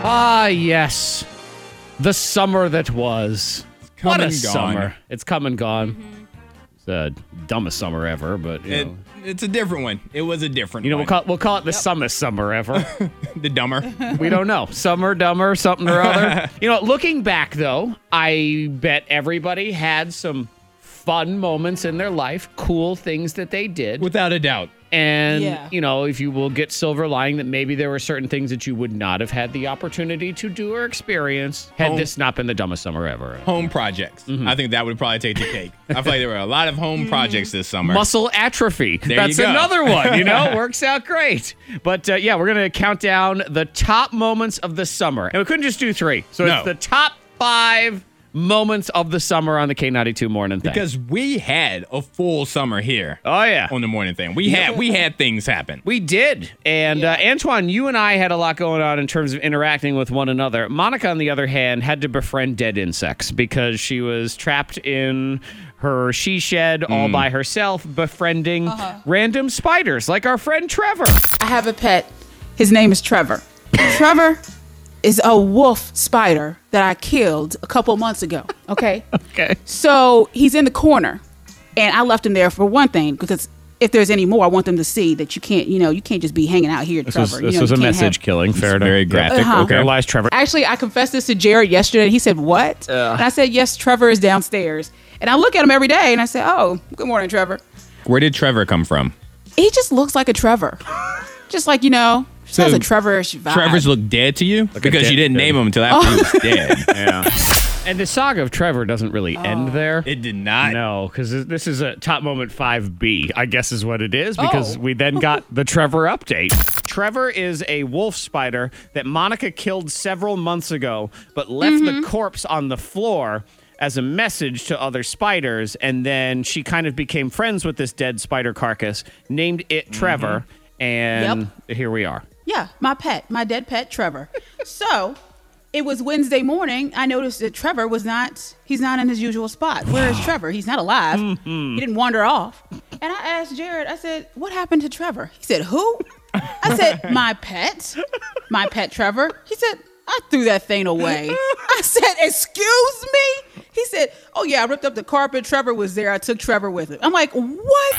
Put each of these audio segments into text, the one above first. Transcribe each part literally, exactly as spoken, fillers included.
Ah, yes. The summer that was. Come what a and gone. summer. It's come and gone. Mm-hmm. It's the dumbest summer ever, but, you It, know. it's a different one. It was a different You know, one. we'll call, we'll call it the summest summer ever. The dumber. We don't know. Summer, dumber, something or other. You know, looking back, though, I bet everybody had some fun moments in their life, cool things that they did. Without a doubt. And, Yeah. you know, if you will get silver lining that maybe there were certain things that you would not have had the opportunity to do or experience had Home- this not been the dumbest summer ever. Home projects. Mm-hmm. I think that would probably take the cake. I feel like there were a lot of home projects this summer. Muscle atrophy. There That's you go. another one, you know, works out great. But uh, yeah, we're going to count down the top moments of the summer. And we couldn't just do three. So No. it's the top five moments of the summer on the K ninety-two morning thing. Because we had a full summer here oh, yeah. on the morning thing. We had we had things happen. We did. And uh, Antoine, you and I had a lot going on in terms of interacting with one another. Monica, on the other hand, had to befriend dead insects because she was trapped in her she shed all by herself, befriending random spiders like our friend Trevor. I have a pet. His name is Trevor. Trevor is a wolf spider that I killed a couple months ago. Okay. Okay. So he's in the corner, and I left him there for one thing because if there's any more, I want them to see that you can't, you know, you can't just be hanging out here, This Trevor. was, you this know, was you a can't message have- killing. Fair enough. very graphic. Uh-huh. Okay. Lies, Trevor. Actually, I confessed this to Jared yesterday. He said, "What?" And I said, "Yes, Trevor is downstairs." And I look at him every day, and I say, "Oh, good morning, Trevor." Where did Trevor come from? He just looks like a Trevor, just like you know, just So, has a Trevor-ish vibe. Trevor's look dead to you? because dead you didn't kid. name him until after he was dead. Yeah. And the saga of Trevor doesn't really end there. It did not. No, because this is a top moment five B, I guess is what it is, because Oh. we then got the Trevor update. Trevor is a wolf spider that Monica killed several months ago, but left the corpse on the floor as a message to other spiders, and then she kind of became friends with this dead spider carcass, named it Trevor, and here we are. Yeah, my pet, my dead pet, Trevor. So it was Wednesday morning. I noticed that Trevor was not, he's not in his usual spot. Where is Trevor? He's not alive. He didn't wander off. And I asked Jared, I said, what happened to Trevor? He said, who? I said, my pet, my pet Trevor. He said, I threw that thing away. I said, excuse me? He said, oh yeah, I ripped up the carpet. Trevor was there. I took Trevor with it. I'm like, what?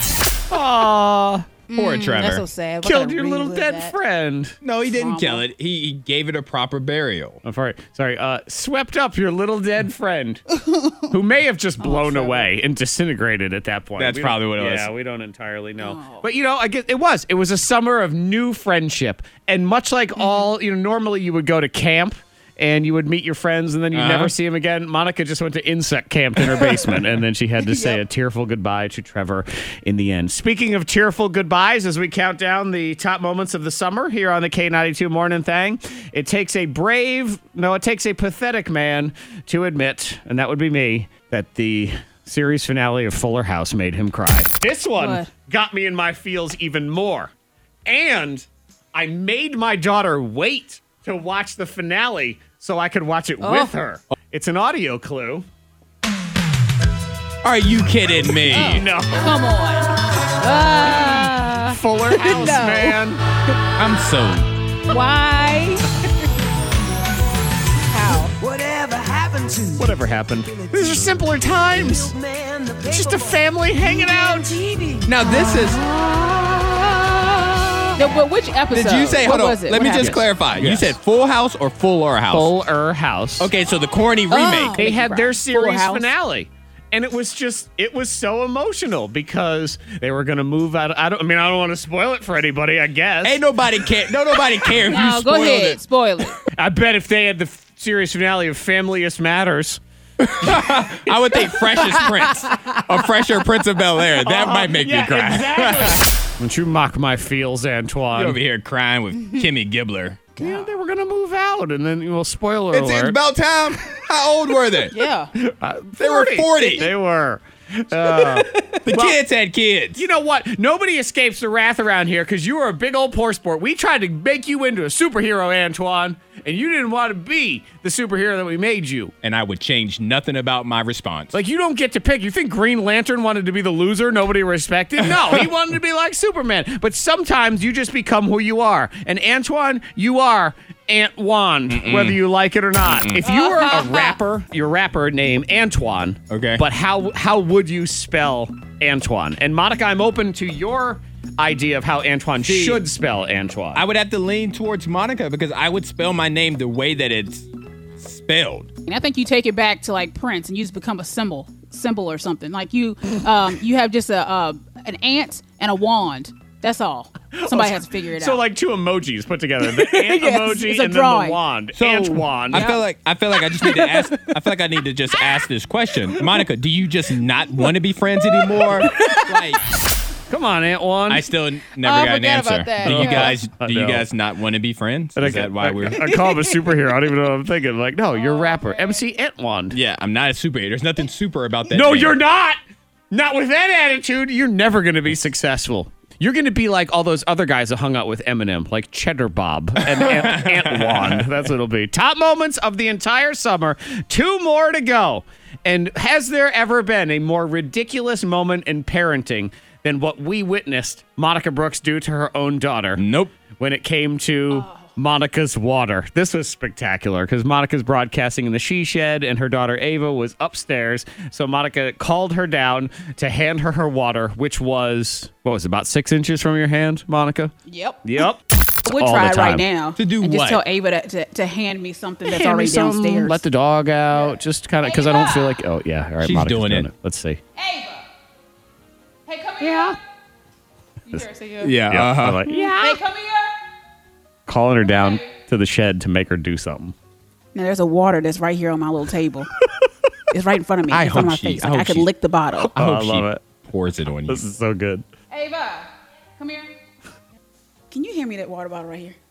Aww. Poor Trevor. That's so sad. What Killed kind of your little relive dead that? friend. No, he didn't Trauma. kill it. He, he gave it a proper burial. I'm sorry. Sorry. Uh, swept up your little dead friend, who may have just blown Trevor. away and disintegrated at that point. That's We probably don't- what it was. Yeah, we don't entirely know. Oh. But you know, I guess it was. It was a summer of new friendship, and much like all, you know, normally you would go to camp and you would meet your friends and then you'd Uh-huh. never see them again. Monica just went to insect camp in her basement, and then she had to say Yep. a tearful goodbye to Trevor in the end. Speaking of tearful goodbyes, as we count down the top moments of the summer here on the K ninety-two Morning Thing, it takes a brave, no, it takes a pathetic man to admit, and that would be me, that the series finale of Fuller House made him cry. This one What? got me in my feels even more. And I made my daughter wait to watch the finale so I could watch it Oh. with her. It's an audio clue. Are you kidding me? No. Come on. Uh, Fuller House, No. man. I'm so... why? How? Whatever happened to Whatever happened. These are simpler times. man, the It's just a family hanging out. Now this is... No, but which episode? Did you say... What Hold on. was it? Let What me just happened? clarify. You Yes. said Full House or Fuller House? Fuller House. Okay, so the corny Oh. remake. They had their Fuller series House. finale. And it was just, it was so emotional because they were going to move out. I don't, I mean, I don't want to spoil it for anybody, I guess. Ain't nobody care. No, nobody care if you No, spoiled go ahead. it. Spoil it. I bet if they had the f- series finale of Familiest Matters. I would think Freshest Prince. A fresher Prince of Bel-Air. That might make yeah, me cry. Exactly. Don't you mock my feels, Antoine. You're over here crying with Kimmy Gibbler. Yeah, they were going to move out, and then, well, spoiler It's, alert. it's about time. How old were they? Yeah. Uh, They were forty. They were. Uh, The kids had kids. you know what? Nobody escapes the wrath around here because you were a big old poor sport. We tried to make you into a superhero, Antoine, and you didn't want to be the superhero that we made you. And I would change nothing about my response. Like, you don't get to pick. You think Green Lantern wanted to be the loser nobody respected? No, he wanted to be like Superman. But sometimes you just become who you are. And Antoine, you are Ant Wand, Mm-mm. whether you like it or not. Mm-mm. If you were a rapper, your rapper name Antoine. Okay. But how how would you spell Antoine? And Monica, I'm open to your idea of how Antoine See, should spell Antoine. I would have to lean towards Monica because I would spell my name the way that it's spelled. And I think you take it back to like Prince and you just become a symbol, symbol or something. Like you, um, you have just a uh, an ant and a wand. That's all. Somebody has to figure it so out. So like two emojis put together, the ant Yes, emoji it's a and drawing. then the wand. So, Antoine. I feel like I feel like I just need to ask. I feel like I need to just ask this question, Monica. Do you just not want to be friends anymore? Like, come on, Antoine. I still n- Oh, never I got an forgot answer. about that. Do you Yeah. guys? I Do you know. guys not want to be friends? And Is I, that why I, we're? I call him a superhero. I don't even know what I'm thinking. Like, no, you're a rapper. M C Antwand. Yeah, I'm not a superhero. There's nothing super about that. No, name. you're not. Not with that attitude. You're never going to be successful. You're going to be like all those other guys that hung out with Eminem, like Cheddar Bob and Ant- Antwand. That's what it'll be. Top moments of the entire summer. Two more to go. And has there ever been a more ridiculous moment in parenting than what we witnessed Monica Brooks do to her own daughter? Nope. When it came to Monica's water. This was spectacular because Monica's broadcasting in the she shed and her daughter Ava was upstairs. So Monica called her down to hand her her water, which was, what was it, about six inches from your hand, Monica? Yep. Yep. We'll all try the it right time. now. To do and what? Just tell Ava to, to, to hand me something that's Hand me already something, downstairs. Let the dog out. Just kind of, because I don't feel like, oh, yeah. All right, She's Monica's doing it. Oh, Let's see. Ava. Hey, come here. Yeah. You hear her say, uh, Yeah. Yeah. uh-huh. I'm like, Hey, come here. calling her down to the shed to make her do something. Now there's a water that's right here on my little table. It's right in front of me. I in front of my hope she- face. I Like I hope could she- lick the bottle. I Oh, hope I she love it. pours it on you. This is so good. Ava, come here. Can you hand me that water bottle right here?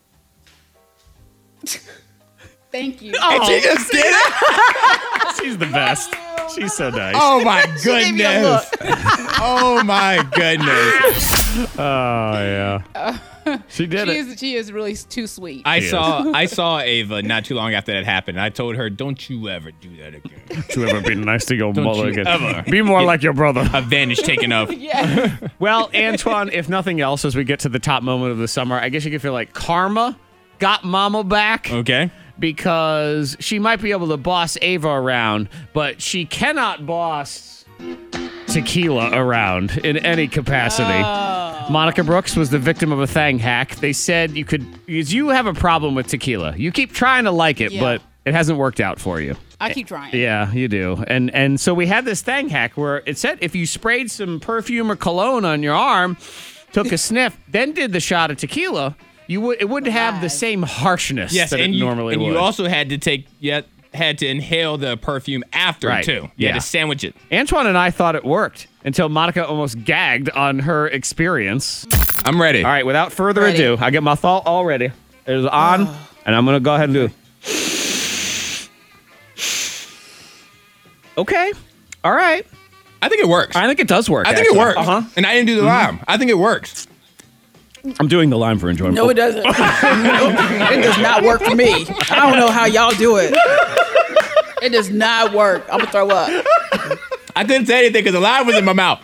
Thank you. Oh, She just did it. she's the best. She's so nice. Oh my gave me a goodness. Oh my goodness. Oh, yeah. She did she it. is she is really too sweet. I She is. saw I saw Ava not too long after that happened. I told her, "Don't you ever do that again." To ever be nice to your Don't mother you again. ever Be more get- like your brother. Advantage taken of. yeah. Well, Antoine, if nothing else, as we get to the top moment of the summer, I guess you could feel like karma got mama back. Okay. Because she might be able to boss Ava around, but she cannot boss Tequila around in any capacity. Monica Brooks was the victim of a thang hack. They said you could, because you have a problem with tequila. You keep trying to like it, Yeah. but it hasn't worked out for you. I keep trying. Yeah, you do. And and so we had this thang hack where it said if you sprayed some perfume or cologne on your arm, took a sniff, then did the shot of tequila, you would it wouldn't have the Right. same harshness Yes, that and it you, normally and would. you also had to take yet had to inhale the perfume after Right. too. You Yeah. had to sandwich it. Antoine and I thought it worked until Monica almost gagged on her experience. I'm ready. All right, without further Ready. ado, I get my thought all ready. It is on, and I'm going to go ahead and do it. Okay. All right. I think it works. I, I think it does work. think actually. it works. Uh-huh. And I didn't do the lime. I think it works. I'm doing the line for enjoyment. No, it doesn't. It does not work for me. I don't know how y'all do it. It does not work. I'm gonna throw up. I couldn't say anything because the lime was in my mouth.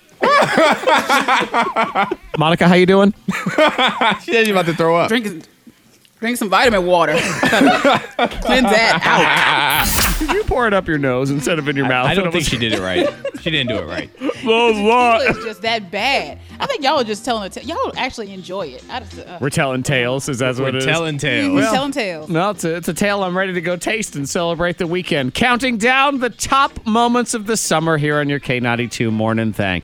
Monica, how you doing? She said she's about to throw up. Drink, drink some vitamin water. Cleanse that out. Did you pour it up your nose instead of in your mouth? I don't And it think was- she did it right. She didn't do it right. It's just that bad. I think y'all are just telling it. Y'all actually enjoy it. I just, uh, We're telling tales. Is that what We're it is? telling tales. we're telling tales. No, it's a, it's a tale I'm ready to go taste and celebrate the weekend. Counting down the top moments of the summer here on your K ninety-two Morning Thing.